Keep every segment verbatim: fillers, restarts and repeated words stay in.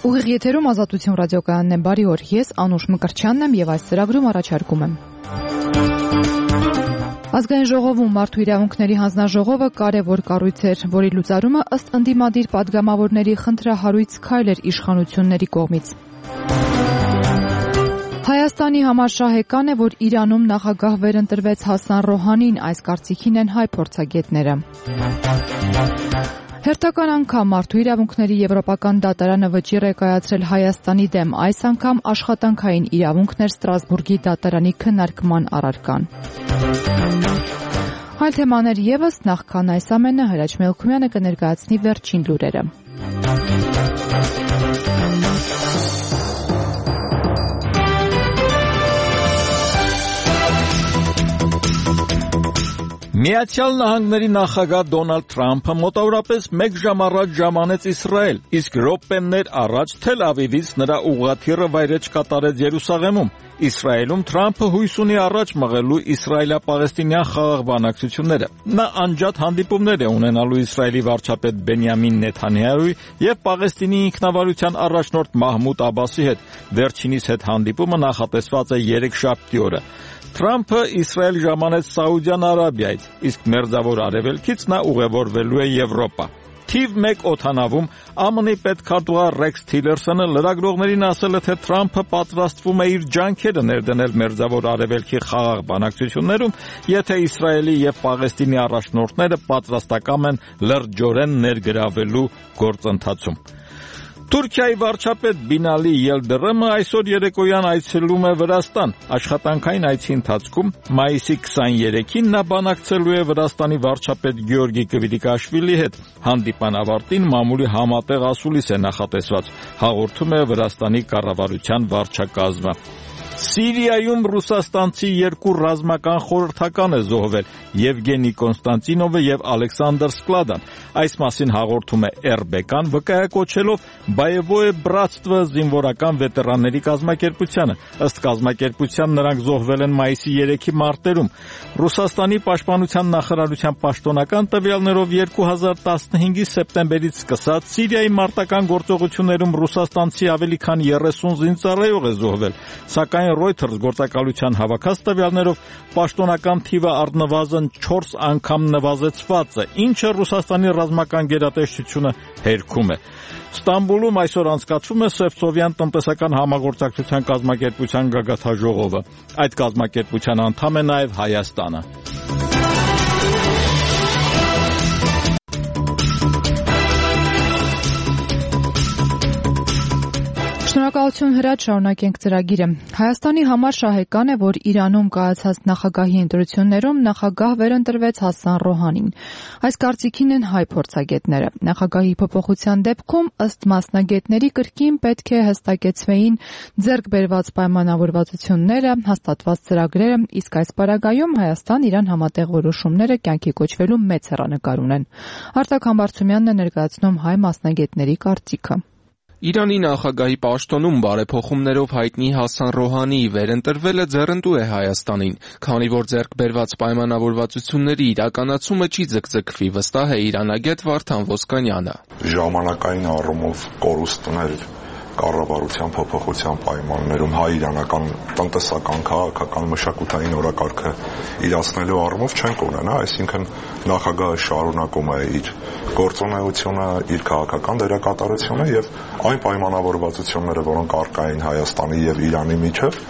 Ուղիղ եթերում Ազատություն ռադիոկայանն է, բարի օր, ես Անուշ Մկրտչյանն եմ եւ այս ծրագրում առաջարկում եմ։ Ազգային ժողովում մարդու իրավունքների հանձնաժողովը կարևոր կառույց էր, որի լուծարումը ըստ ընդդիմադիր պատգամավորների խնդրահարույց քայլ էր իշխանությունների կողմից։ Հայաստանի համար շահեկան է, որ Իրանում նախագահ վերընտրվեց Հասան Ռոհանին, այս կարծիքին են հայ փորձագետները։ Հերթական անգամ մարդու իրավունքների եվրոպական դատարանը վճիռ է կայացրել Հայաստանի դեմ, այս անգամ աշխատանքային իրավունքն էր Ստրասբուրգի դատարանի քննարկման առարկան։ Այլ թեմաներ ևս, նախքան այս ամենը Հրաչ Մելքումյանը կներկայացնի վերջին լուրերը։ Միացյալ Նահանգների նախագահ Դոնալդ Թրամփը մոտավորապես մեկ ժամ առաջ ժամանեց Իսրայել, իսկ րոպեներ առաջ Թել Ավիվից նրա ուղղաթիռը վայրէջք կատարեց Երուսաղեմում։ Իսրայելում Թրամփը հույս ունի առաջ մղելու իսրայելա-պաղեստինյան խաղաղ բանակցությունները։ Նա անջատ հանդիպումներ է ունենալու Իսրայելի վարչապետ Բենյամին Նեթանյահուի եւ Պաղեստինի ինքնավարության առաջնորդ Մահմուդ Աբասի հետ։ Վերջինիս հետ հանդիպումը նախատեսված է երեքշաբթի օրը։ Թրամփը Իսրայել ժամանեց Սաուդյան Արաբիայից, իսկ Մերձավոր Արևելքից նա ուղևորվելու է Եվրոպա։ Թիվ մեկ օդանավում ԱՄՆ-ի պետքարտուղար Ռեքս Թիլերսոնը լրագրողներին ասել է, թե Թրամփը պատրաստվում է իր ջանքերը ներդնել Մերձավոր Արևելքի խաղաղ բանակցություններում, եթե Իսրայելի եւ Պաղեստինի առաջնորդները պատրաստակամ են լրջորեն ներգրավելու գործընթացում։ Թուրքիայի վարչապետ Բինալի Ելդրեմը այսօր երեկոյան այցելում է Վրաստան։ Աշխատանքային այցի ընթացքում մայիսի քսաներեքին նա բանակցելու է Վրաստանի վարչապետ Գեորգի Կվիրիկաշվիլի հետ։ Հանդիպան ավարտին մամուլի համատեղ ասուլիս է նախատեսված, հաղորդում է Վրաստանի կառավարության վարչակազմը։ Սիրիայում ռուսաստանցի երկու ռազմական խորհրդական է զոհվել՝ Եվգենի Կոնստանտինովը եւ Ալեքսանդր Սկլադան։ Այս մասին հաղորդում է эр бэ կան, վկայակոչելով Боевое братство զինվորական վետերանների կազմակերպությանը։ Ըստ կազմակերպության նրանք զոհվել են մայիսի երեքի մարտերում։ Ռուսաստանի պաշտպանության նախարարության պաշտոնական տվյալներով երկու հազար տասնհինգի սեպտեմբերից սկսած Սիրիայի մարտական գործողություններում ռուսաստանցի ավելի քան երեսուն զինծառայող է զոհվել, սակայն Reuters գործակալության հավաքած տվյալներով պաշտոնական թիվը առնվազն չորս անգամ նվազեցված է, ինչը Ռուսաստանի ռազմական գերատեսչությունը հերքում է։ Ստամբուլում այսօր անցկացվում է Սևծովյան տնտեսական համագործակցության կազմակերպության գագաթաժողովը։ Այդ կազմակերպության անդամ է նաև Հայաստանը։ Շնորհակալություն Հրաչ, շարունակենք ծրագիրը։ Հայաստանի համար շահեկան է, որ Իրանում կայացած նախագահի ընտրություններում նախագահ վերընտրվեց Հասան Ռոհանին։ Այս կարծիքին են հայ փորձագետները։ Նախագահի փոփոխության դեպքում ըստ մասնագետների կրկին պետք է հստակեցվեին ձեռք բերված պայմանավորվածությունները, հաստատված ծրագրերը, իսկ այս պարագայում Հայաստան-Իրան համատեղ որոշումները կյանքի կոչվելու մեծ հեռանկար ունեն։ Արտակ Համբարձումյանն է ներկայացնում հայ մասնագետների կարծիքը։ Իրանի նախագահի պաշտոնում բարեփոխումներով հայտնի Հասան Ռոհանիի վերընտրվելը ձեռնտու է Հայաստանին, քանի որ ձեռք բերված պայմանավորվածությունների իրականացումը չի ձգձգվի, վստահ է իրանագետ Վարդան Ոսկանյանը։ Ժամանակային առումով կորուստներ կառավարության փոփոխության պայմաններում հայ-իրանական տնտեսական, քաղաքական, մշակութային օրակարգը իրացնելու առումով չենք ունենա, այսինքն նախագահը շարունակում է իր գործունեությունը, իր քաղաքական դերակատարությունը եւ այն պայմանավորվածությունները, որոնք առկա են Հայաստանի եւ Իրանի միջև,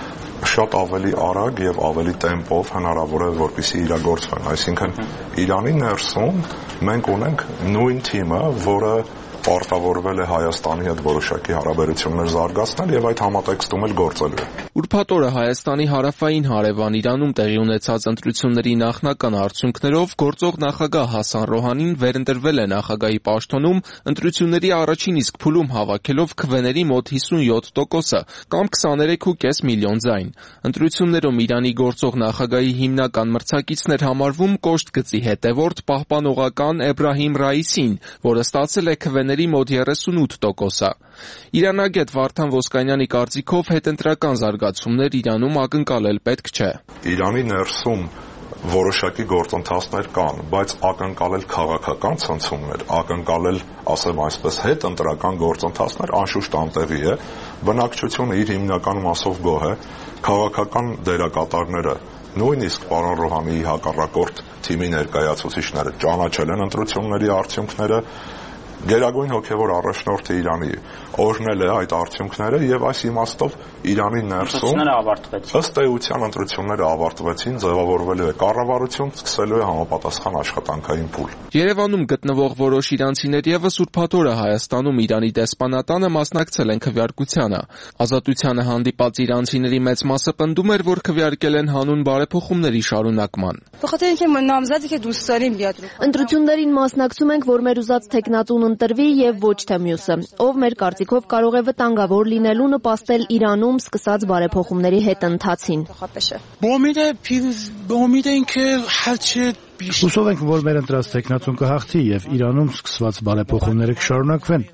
շատ ավելի արագ եւ ավելի տեմպով հնարավոր է որպեսզի իրագործվեն, այսինքն Իրանի ներսում մենք ունենք նույն թիմը, որը պարտավորվել է Հայաստանի հետ որոշակի հարաբերություններ զարգացնել եւ այդ համատեքստում էլ գործելու է։ Ուրբաթ օրը Հայաստանի հարավային հարևան Իրանում տեղի ունեցած ընտրությունների նախնական արդյունքներով գործող նախագահ Հասան Ռոհանին վերընտրվել է նախագահի պաշտոնում ընտրությունների առաջին իսկ փուլում հավաքելով քվեների մոտ հիսունյոթ տոկոսը կամ քսաներեք ու կես միլիոն ձայն։ Ընտրություններում Իրանի գործող նախագահի հիմնական մրցակիցն էր համարվում կոշտ գծի հետևորդ պահպանողական Էբրահիմ Ռայիսին, որը ստացել է քվեների մոտ երեսունութ տոկոսը։ Իրանագետ Վարդան Ոսկանյանի կարծիքով հետընտրական զարգացումներ Իրանում ակնկալել պետք չէ։ Իրանի ներսում որոշակի գործընթացներ կան, բայց ակնկալել քաղաքական ցնցումներ, ակնկալել, ասեմ այսպես, հետ ընտրական գործընթացներ անշուշտ անտեղի է, բնակչությունը իր հիմնական մասով գոհ է, քաղաքական դերակատարները, նույնիսկ պարոն Ռոհանիի հակառակորդ թիմի ներկայացուցիչները ճանաչել են ընտրությունների արդյունքները, Գերագույն հոգևոր առաջնորդը Իրանի օրհնել է այդ արդյունքները եւ այս իմաստով Իրանի ներսում ըստ էության ընտրությունները ավարտվեցին, ձևավորվելու է կառավարություն, սկսելու է համապատասխան աշխատանքային փուլ։ Երևանում գտնվող որոշ իրանցիներ եւս ուրբաթօրը Հայաստանում Իրանի դեսպանատանը մասնակցել են քվեարկությանը։ Ազատությանը հանդիպած իրանցիների մեծ մասը պնդում էր, որ քվեարկել են հանուն բարեփոխումների շարունակման։ Ընտրություններին մասնակցում ենք, որ մեր ուզած թեկնածուն ընտրվի եւ ոչ թե մյուսը, ով մեր կարծիքով կարող է վտանգավոր լինելու նպաստել Իրանում սկսած բարեփոխումների հետընթացին։ Հուսով ենք, որ մեր ընտրած թեկնածուն կհաղթի եւ Իրանում սկսված բարեփոխումները կշարունակվեն։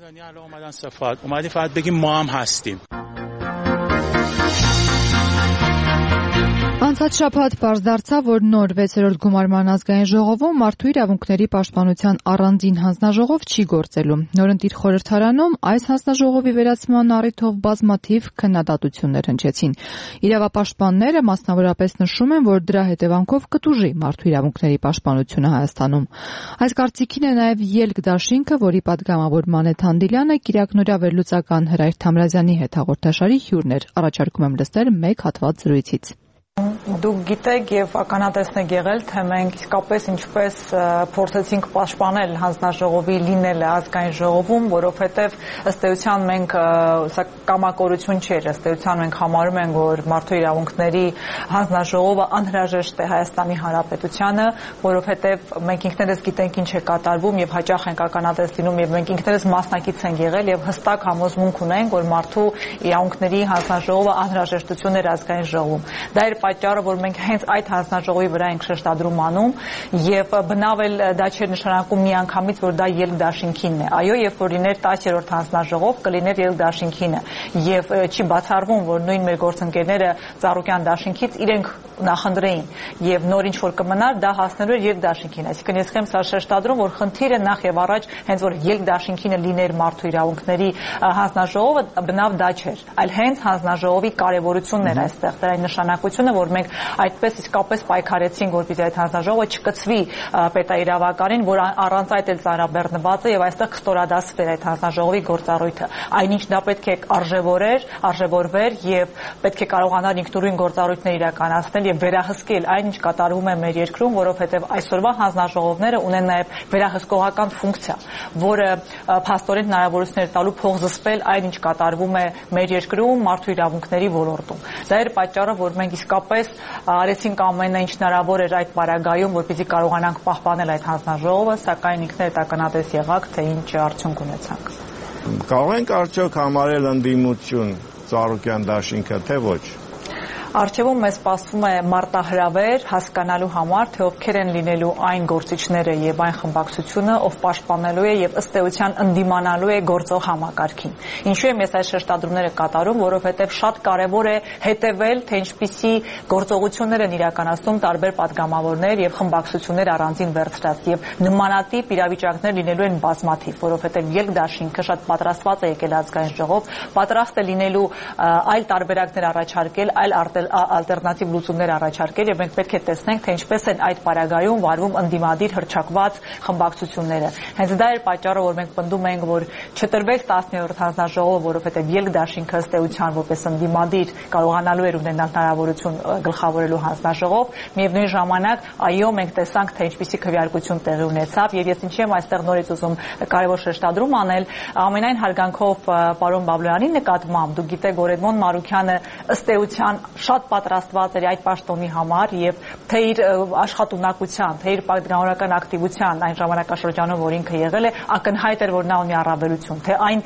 Անցած շաբաթ պարզ դարձավ, որ նոր վեցերորդ գումարման ազգային ժողովում մարդու իրավունքների պաշտպանության առանձին հանձնաժողով չի գործելու։ Նորընտիր խորհրդարանում այս հանձնաժողովի վերացման առիթով բազմաթիվ քննադատություններ հնչեցին։ Իրավապաշտպանները մասնավորապես նշում են, որ դրա հետևանքով կտուժի մարդու իրավունքների պաշտպանությունը Հայաստանում։ Այս կարծիքին է նաև Ելք դաշինքը, որի պատգամավոր Մանեթ Հանդիլյանը Կիրակնորյա վերլուծական Հրայր Թամրազյանի հետ հաղորդաշարի հյուրն էր։ Առաջարկում եմ լսել մեկ հատված զրույցից։ Դուք գիտեք եւ ականատեսնեք եղել, թե մենք իսկապես ինչպես փորձեցինք պաշտպանել հանձնաժողովի լինելը ազգային ժողովում, որովհետեւ ըստ էության մենք սա կամակորություն չէր, ըստ էության մենք համարում ենք, որ մարդու իրավունքների հանձնաժողովը անհրաժեշտ է Հայաստանի Հանրապետությանը, որովհետեւ մենք ինքներս գիտենք ինչ է կատարվում եւ հաճախ ենք ականատես լինում եւ մենք ինքներս մասնակից ենք եղել եւ հստակ համոզմունք ունենք, որ մարդու իրավունքների հանձնաժողովը անհրաժեշտություն է ազգային ժողովում։ Դա էր պատճառը, որ մենք հենց այդ հանձնաժողովի վրա ենք շեշտադրում անում եւ բնավ էլ դա չէր նշանակում միանգամից, որ դա Ելք դաշինքինն է։ Այո, երբ որ լիներ տասներորդ հանձնաժողով, կլիներ Ելք դաշինքինը եւ չի բացառվում, որ նույն մեր գործընկերները Ծառուկյան դաշինքից իրենք նախընտրեին եւ նոր ինչ որ կմնար, դա հասնելու էր Ելք դաշինքին։ Այսինքն ես եմ սա շեշտադրում, որ խնդիրը նախ եւ առաջ հենց որ Ելք դաշինքինը լիներ մարդու իրավունքների հանձնաժողովը, բնավ դա չէր, այլ հենց հանձնաժողովի կարեւորությունն էր այստեղ, դրա նշանակությունը, որ մենք այդպես իսկապես պայքարեցինք, որպեսզի այդ հանձնաժողովը չկցվի պետաիրավականին, որ առանց այդ էլ ծանրաբեռնված է եւ այստեղ կստորադասվեր այդ հանձնաժողովի գործառույթը։ Այնինչ դա պետք է արժևորեր, արժևորվեր եւ պետք է կարողանար ինքնուրույն գործառույթներ իրականացնել եւ վերահսկել այն, ինչ կատարվում է մեր երկրում, որովհետեւ այսօրվա հանձնաժողովները ունեն նաեւ վերահսկողական ֆունկցիա, որը փաստորեն հնարավորություններ տալու փոխզսպել այն, ինչ կատարվում է մեր երկրում մարդու իրավունքների ոլորտում։ Դա էր պատճառը, որ մենք իսկապես արեցինք ամենը ինչ հնարավոր էր այդ պարագայում, որպեսզի կարողանանք պահպանել այդ հանձնաժողովը, սակայն ինքներդ ականատես եղաք, թե ինչ արդյունք ունեցանք։ Կարող ենք արդյոք համարել ընդդիմություն Ծառուկյան դաշինքը, թե ոչ։ Արժևում մեզ սպասվում է մարտահրավեր հասկանալու համար, թե ովքեր են լինելու այն գործիչները եւ այն խմբակցությունը, ով պաշտպանելու է եւ ըստ էության ընդդիմանալու է գործող համակարգին։ Ինչու եմ ես այս շեշտադրումները կատարում, որովհետեւ շատ կարեւոր է հետեւել, թե ինչպիսի գործողություններ են իրականացնում տարբեր падգամավորներ եւ խմբակցություններ առանձին վերցրած եւ նմանատիպ իրավիճակներ լինելու են բազմաթիվ, որովհետեւ Ելք դաշինքը շատ պատրաստված է եկել ազգային ժողով, պատրաստ է լինելու այլ տարբերակներ առաջարկել, այլ ալտերնատիվ լուծումներ առաջարկել եւ մենք պետք է տեսնենք, թե ինչպես են այդ պարագայում վարվում ընդդիմադիր հռչակված խմբակցությունները։ Հենց դա էր պատճառը, որ մենք պնդում ենք, որ չտրվեց տասներորդ հանձնաժողովը, որովհետեւ Ելք դաշինքը ըստ էության որպես ընդդիմադիր կարողանալու էր ունենալ հնարավորություն գլխավորելու հանձնաժողով, միևնույն ժամանակ այո, մենք տեսանք, թե ինչպիսի քվեարկություն տեղի ունեցավ եւ ես ինչի եմ այստեղ նորից ուզում կարևոր շեշտադրում անել, ամենայն հարգանքով պարոն Բաբլոյանի նկատմամբ, դուք գիտեք, որ Էդմոն Մարուքյանը ըստ էության շատ պատրաստված էր այդ պաշտոնի համար եւ թե իր աշխատունակության, թե իր պատգամավորական ակտիվության այն ժամանակաշրջանում, որ ինքը եղել է, ակնհայտ էր, որ նա ունի առավելություն, թե այն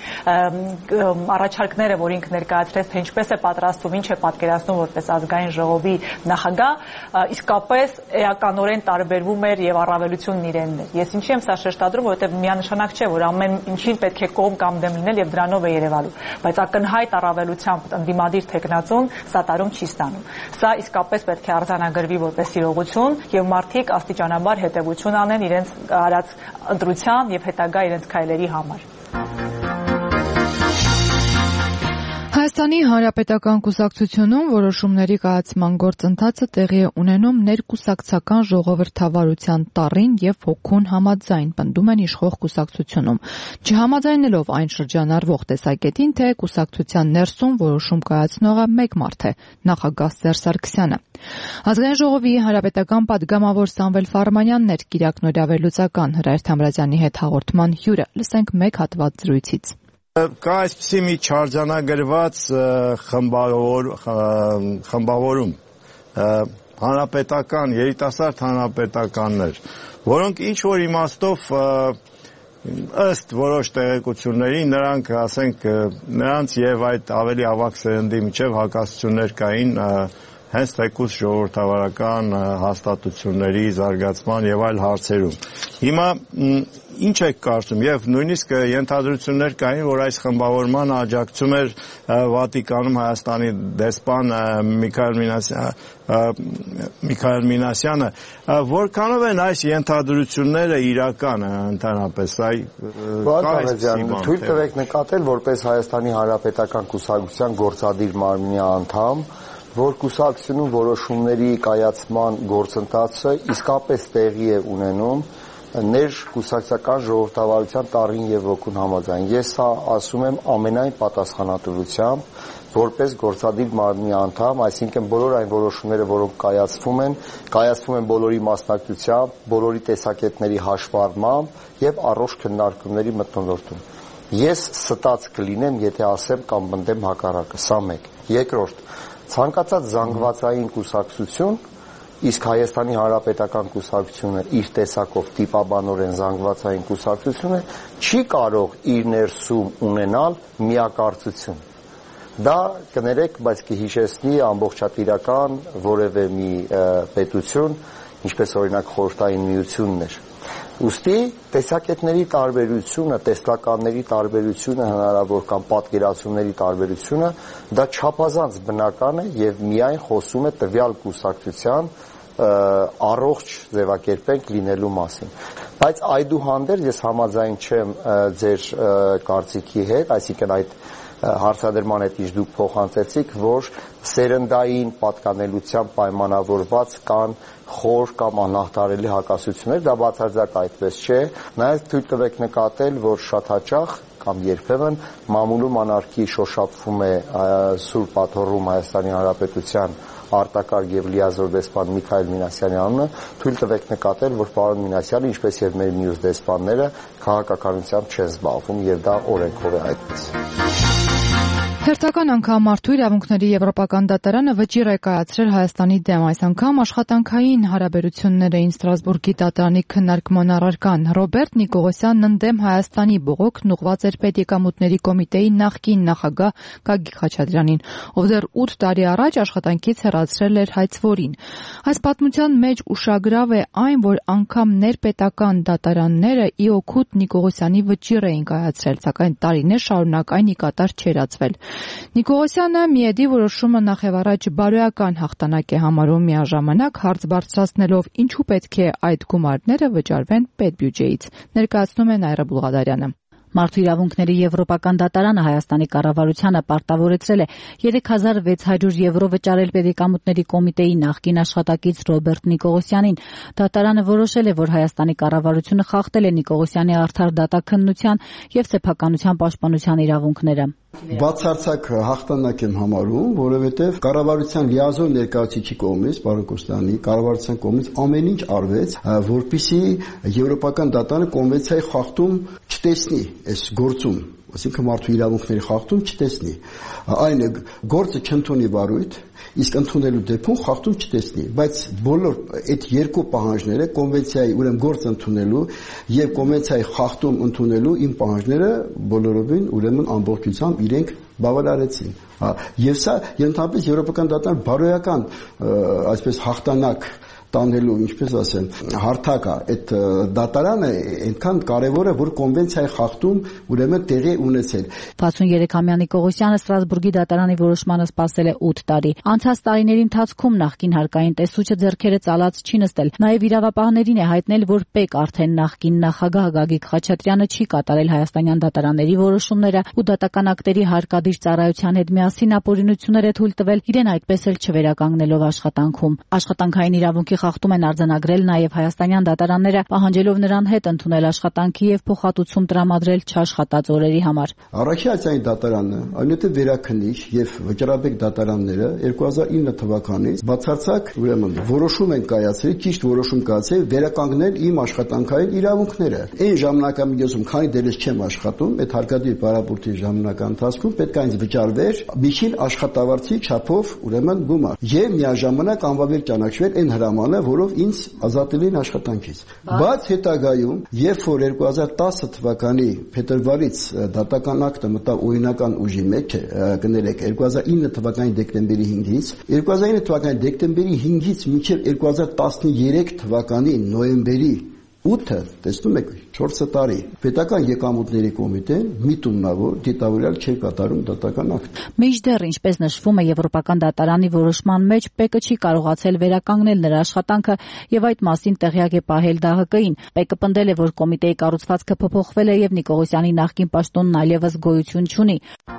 առաջարկները, որ ինքը ներկայացրեց, թե ինչպես է պատրաստվում, ինչ է պատկերացնում որպես ազգային ժողովի նախագահ, իսկապես էականորեն տարբերվում էր եւ առավելությունն իրենն էր։ Ես ինչի եմ սա շեշտադրում, որովհետեւ միանշանակ չէ, որ ամեն ինչին պետք է կողմ կամ դեմ լինել եւ դրանով է երևալու, բայց ակնհայտ առավելությամբ ընդդիմադիր տեխնացուն սատարում չի ստանում։ Սա իսկապես պետք է արձանագրվի որպես իրողություն եւ մարդիկ աստիճանաբար հետեւություն անեն իրենց արած ընտրության եւ հետագա իրենց քայլերի համար։ Հայաստանի Հանրապետական կուսակցությունում որոշումների կայացման գործընթացը տեղի է ունենում ներկուսակցական ժողովրդավարության տառին եւ հոգուն համաձայն, պնդում են իշխող կուսակցությունում, չհամաձայնելով այն շրջանառվող տեսակետին, թե կուսակցության ներսում որոշում կայացնողը մեկ մարդ է՝ նախագահ Սերժ Սարգսյանը։ Ազգային ժողովի հանրապետական պատգամավոր Սամվել Ֆարմանյանն էր Կիրակ Նորավերլուծական Հրայր Թամրազյանի հետ հաղորդման հյուրը։ Լսենք մեկ հատված զրույցից։ Կա այսպիսի մի չարձանագրված խմբավոր, խմբավորում հանրապետական, երիտասարդ հանրապետականներ, որոնք ինչ-որ իմաստով ըստ որոշ տեղեկությունների նրանք, ասենք, նրանց եւ այդ ավելի ավագ սերնդի միջև հակասություններ կային հենց թեկուզ ժողովրդավարական հաստատությունների զարգացման եւ այլ հարցերում։ Հիմա ինչ եք կարծում, եւ նույնիսկ ենթադրություններ կային, որ այս խմբավորման աջակցում էր Վատիկանում Հայաստանի դեսպան Միքայել Միքայել Մինասյանը, որքանով են այս ենթադրությունները իրական ընդհանրապես, այ թույլ տվեք նկատել, որպես Հայաստանի Հանրապետական կուսակցության գործադիր մարմնի անդամ, որ կուսակցությունում որոշումների կայացման գործընթացը իսկապես տեղի է ունենում ներ կուսակցական ժողովրդավարության տառին եւ ոգուն համաձայն։ Ես սա ասում եմ ամենայն պատասխանատվությամբ, որպես գործադիր մարմնի անդամ, այսինքն բոլոր այն որոշումները, որոնք կայացվում են, կայացվում են բոլորի մասնակցությամբ, բոլորի տեսակետների հաշվառմամբ եւ առողջ քննարկումների մթնոլորտում։ Ես ստած կլինեմ, եթե ասեմ կամ բնդեմ հակառակը, սա մեկ։ Երկրորդ, ցանկացած զանգվածային կուսակցություն, իսկ Հայաստանի Հանրապետական կուսակցությունը իր տեսակով տիպաբանորեն զանգվածային կուսակցություն է, չի կարող իր ներսում ունենալ միակարծություն։ Դա կներեք, բայց կհիշեցնի ամբողջատիրական որևէ մի պետություն, ինչպես օրինակ Խորհրդային Միությունն էր։ Ուստի տեսակետների տարբերությունը, տեսլականների տարբերությունը, հնարավոր կամ պատկերացումների տարբերությունը, դա չափազանց բնական է եւ միայն խոսում է տվյալ կուսակցության առողջ ձևակերպենք լինելու մասին։ Բայց այդուհանդերձ ես համաձայն չեմ ձեր կարծիքի հետ, այսինքն այդ հարցադրման հետ ինչ դուք փոխանցեցիք, որ սերնդային պատկանելությամբ պայմանավորված կան խոր կամ անհաղթարելի հակասություններ, դա բացարձակ այդպես չէ։ Նաև թույլ տվեք նկատել, որ շատ հաճախ կամ երբեմն մամուլում անարքի շոշափվում է Սուրբ Աթոռում Հայաստանի Հանրապետության արտակարգ եւ լիազոր դեսպան Միքայել Մինասյանի անունը, թույլ տվեք նկատել, որ պարոն Մինասյանը, ինչպես եւ մեր մյուս դեսպանները, քաղաքականությամբ չեն զբաղվում եւ դա օրենքով է այդպես։ Հերթական անգամ Մարդու իրավունքների եվրոպական դատարանը վճիռ է կայացրել Հայաստանի դեմ, այս անգամ աշխատանքային հարաբերություններ էին Ստրասբուրգի դատարանի քննարկման առարկան։ Ռոբերտ Նիկողոսյանն ընդդեմ Հայաստանի բողոքն ուղղված էր Պետեկամուտների կոմիտեի նախկին նախագահ Գագիկ Խաչատրյանին, ով դեռ ութ տարի առաջ աշխատանքից հեռացրել էր հայցվորին։ Այս պատմության մեջ ուշագրավ է այն, որ անգամ ներպետական դատարանները ի օգուտ Նիկողոսյանի վճիռ էին կայացրել, սակայն տարիներ շարունակ այն ի կատար չերացվել։ Նիկողոսյանը միեդի որոշումը նախևառաջ բարոյական հաղթանակ է համարում, միաժամանակ հարց բարձրացնելով ինչու պետք է այդ գումարները վճարվեն պետբյուջեից, ներկայացնում է Նայիրա Բուլղադարյանը։ Մարդու իրավունքների եվրոպական դատարանը Հայաստանի կառավարությանը պարտավորեցրել է երեք հազար վեց հարյուր եվրո վճարել Պետեկամուտների կոմիտեի նախկին աշխատակից Ռոբերտ Նիկողոսյանին։ Դատարանը որոշել է, որ Հայաստանի կառավարությունը խախտել է Նիկողոսյանի արդար դատաքննության եւ սեփականության պաշտպանության իրավունքները։ Բացարձակ հաղթանակ եմ համարում, որովհետև կառավարության լիազոր ներկայացուցիչի կողմից, պարոն Կոստյանի, կառավարության կողմից ամեն ինչ արվեց, որպեսզի եվրոպական դատարանը կոնվենցիայի խախտում չտեսնի այս գործում, այսինքն մարդու իրավունքների խախտում չտեսնի։ Այն գործը չընդունի վարույթ, իսկ ընդունելու դեպքում խախտում չտեսնի, բայց բոլոր այդ երկու պահանջները կոնվենցիայի ուրեմն գործ ընդունելու եւ կոնվենցիայի խախտում ընդունելու իմ պահանջները բոլորովին ուրեմն ամբողջությամբ իրենք բավարարեցին։ Եվ սա ընդհանրապես եվրոպական դատարան բարոյական այսպես հաղթանակ տանելու, ինչպես ասեմ, հարթակ է, այդ դատարանը այնքան կարևոր է, որ կոնվենցիայի խախտում ուրեմն տեղի ունեցել։ վաթսուներեքամյա Նիկողոսյանը Ստրասբուրգի դատարանի որոշմանը սպասել է ութ տարի։ Անցած տարիների ընթացքում նախկին հարկային տեսուչը ձեռքերը ծալած չի նստել։ Նաև իրավապահներին է հայտնել, որ ՊԵԿ արդեն նախկին նախագահ Գագիկ Խաչատրյանը չի կատարել հայաստանյան դատարանների որոշումները ու դատական ակտերի հարկադիր ծառայության հետ միասին ապօրինություններ է թույլ տվել, իրեն այդպես էլ չվերականգնելով աշխատանքում։ Աշխատանքային իրավունքի խախտում են արձանագրել նաև հայաստանյան դատարանները, պահանջելով նրան հետ ընդունել աշխատանքի եւ փոխհատուցում տրամադրել չաշխատած օրերի համար։ Առաքելության դատարանը, այնուհետև վերաքննիչ եւ վճռաբեկ դատարանները երկու հազար ինը թվականից բացարձակ ուրեմն որոշում են կայացրել, ճիշտ որոշում կայացրել վերականգնել իմ աշխատանքային իրավունքները։ Այն ժամանակամիջոցում, քանի դեռ չեմ աշխատում, այդ հարկադիր պարապորտի ժամանակահատվածի ընթացքում պետք է ինձ վճարվեր միջին աշխատավարձի չափով ուրեմն գումար եւ միաժամանակ անվավեր ճանաչվել այն հրամանը, որով ինձ ազատել են աշխատանքից։ Բայց հետագայում, երբ որ երկու հազար տասը թվականի փետրվարից դատական ակտը մտավ օրինական ուժի մեջ, կներեք երկու հազար ինը թվականի դեկտեմբերի հինգից, երկու հազար ինը թվականի դեկտեմբերի հինգից մինչև երկու հազար տասներեք թվականի նոյեմբերի ութը, տեսնում եք, չորս տարի պետական եկամուտների կոմիտեն միտումնավոր դիտավորյալ չէր կատարում դատական ակտ։ Մինչդեռ, ինչպես նշվում է Եվրոպական դատարանի որոշման մեջ, ՊԵԿ-ը չի կարողացել վերականգնել նրա աշխատանքը եւ այդ մասին տեղյակ է պահել ԴՀԿ-ին։ ՊԵԿ-ը պնդել է, որ կոմիտեի կառուցվածքը փոփոխվել է եւ Նիկողոսյանի նախկին պաշտոնն այլևս գոյություն չունի։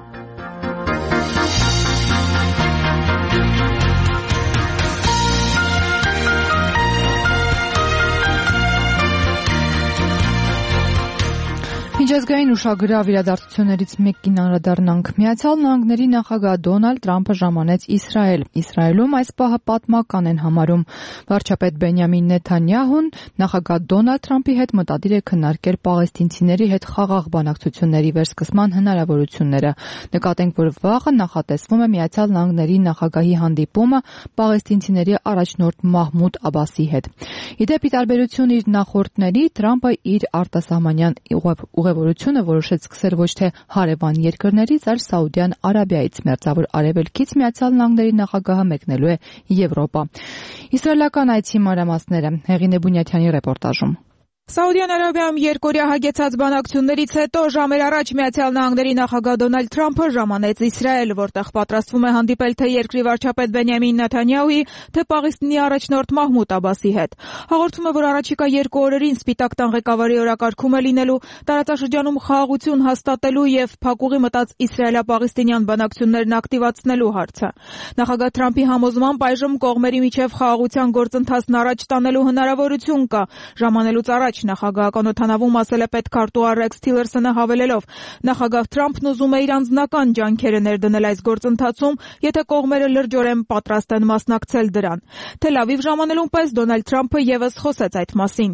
Միջազգային ուշագրավ իրադարձություններից մեկին անդրադառնանք։ Միացյալ Նահանգների նախագահ Դոնալդ Թրամփը ժամանեց Իսրայել։ Իսրայելում այս պահը պատմական են համարում։ Վարչապետ Բենյամին Նեթանյահուն նախագահ Դոնալդ Թրամփի հետ մտադիր է քննարկել պաղեստինցիների հետ խաղաղ բանակցությունների վերսկսման հնարավորությունները։ Նկատենք, որ վաղը նախատեսվում է Միացյալ Նահանգների նախագահի հանդիպումը պաղեստինցիների առաջնորդ Մահմուդ Աբասի հետ։ Ի դեպ, ի տարբերություն իր նախորդների, Թրամփը իր արտասահմանյան ուղևորությունը որոշեց սկսել ոչ թե հարևան երկրներից, այլ Սաուդյան Արաբիայից, Մերձավոր Արևելքից Միացյալ Նահանգների նախագահը մեկնելու է Եվրոպա։ Իսրայելական այցի մանրամասները Հեղինե Բունյաթյանի ռեպորտաժում։ Սաուդյան Արաբիայում երկօրյա հագեցած բանակցություններից հետո ժամեր առաջ Միացյալ Նահանգների նախագահ Դոնալդ Թրամփը ժամանեց Իսրայել, որտեղ պատրաստվում է հանդիպել թե երկրի վարչապետ Բենյամին Նեթանյահուի, թե Պաղեստինի առաջնորդ Մահմուդ Աբասի հետ։ Հաղորդվում է, որ առաջիկա երկու օրերին Սպիտակ տան ղեկավարի օրակարգում է լինելու տարածաշրջանում խաղաղություն հաստատելու եւ փակուղի մտած իսրայելա-պաղեստինյան բանակցություններն ակտիվացնելու հարցը։ Նախագահ Թրամփի համոզմամբ այժմ կողմերի միջև խաղաղության գործընթացն առաջ տանելու հնարավորություն կա։ Ժամանելուց առաջ նախագահը կանոթանավում ասել է պետքարտուղար Ռեքս Թիլերսոնը հավելելով. նախագահ Թրամփն ուզում է իր անձնական ջանքերը ներդնել այս գործընթացում, եթե կողմերը լրջորեն պատրաստ են մասնակցել դրան։ Թել Ավիվ ժամանելուն պես Դոնալդ Թրամփը եւս խոսեց այդ մասին։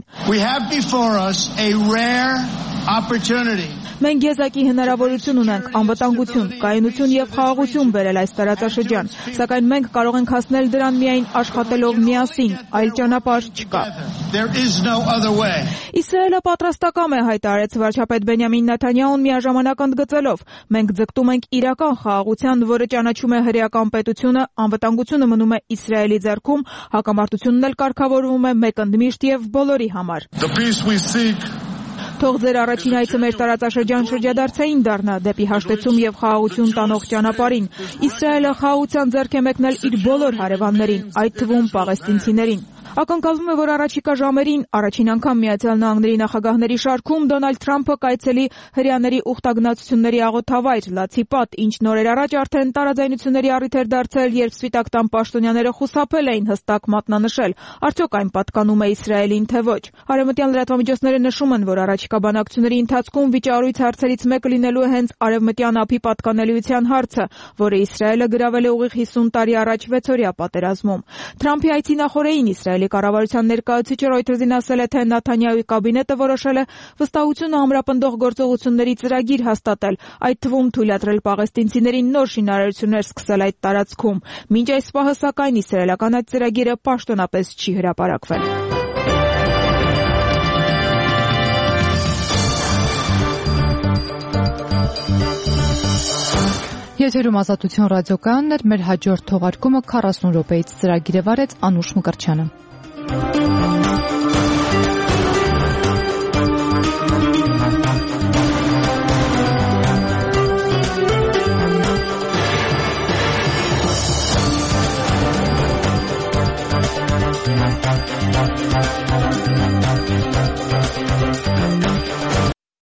Մենք եզակի հնարավորություն ունենք անվտանգություն, կայունություն եւ խաղաղություն բերել այս տարածաշրջան, սակայն մենք կարող ենք հասնել դրան միայն աշխատելով միասին, այլ ճանապարհ չկա։ Իսրայելը պատրաստակամ է, հայտարարեց վարչապետ Բենյամին Նեթանյահուն միաժամանակ ընդգծելով. մենք ձգտում ենք իրական խաղաղության, որը ճանաչում է հրեական պետությունը, անվտանգությունը մնում է Իսրայելի ձեռքում, հակամարտությունն էլ կարգավորվում է մեկընդմիշտ եւ բոլորի համար։ Թող ձեր առաջին այցը մեր տարածաշրջան շրջադարձային դառնա դեպի հաշտեցում եւ խաղաղություն տանող ճանապարհին։ Իսրայելը խաղաղության ձեռք է մեկնել իր բոլոր հարևաններին, այդ թվում պաղեստինցիներին։ Ակնկալվում է, որ առաջիկա ժամերին առաջին անգամ Միացյալ Նահանգների նախագահների շարքում Դոնալդ Թրամփը կայցելի հրեաների ուխտագնացությունների աղոթավայր Լացի Պատ, ինչ նորեր առաջ արդեն տարաձայնությունների առիթ էր դարձել, երբ Սպիտակ տան պաշտոնյաները խուսափել էին հստակ մատնանշել, արդյոք այն պատկանում է Իսրայելին, թե ոչ։ Արևմտյան լրատվամիջոցները նշում են, որ առաջիկա բանակցությունների ընթացքում վիճառույց հարցերից մեկը լինելու է հենց արևմտյան ափի պատկանելիության հարցը, որը Իսրայելը գրավել է ուղիղ հիսուն տարի առաջ վեցօրյա պատերազմում։ Թրամփի այցի նախօրեին Իսրայելի կառավարության ներկայացուցիչը Ռոյթերզին ասել է, թե Նեթանյահուի կաբինետը որոշել է վստահությունը ամրապնդող գործողությունների ծրագիր հաստատել, այդ թվում թույլատրել պաղեստինցիներին նոր շինարարություններ սկսել այդ տարածքում։ Մինչ այս պահը, սակայն, իսրայելական այդ ծրագիրը պաշտոնապես չի հրապարակվել։ Եթերում Ազատություն ռադիոկայանն էր, մեր հաջորդ թողարկումը քառասուն րոպեից ծրագիրը վարեց Անուշ Մկրտչյանը։ Thank you.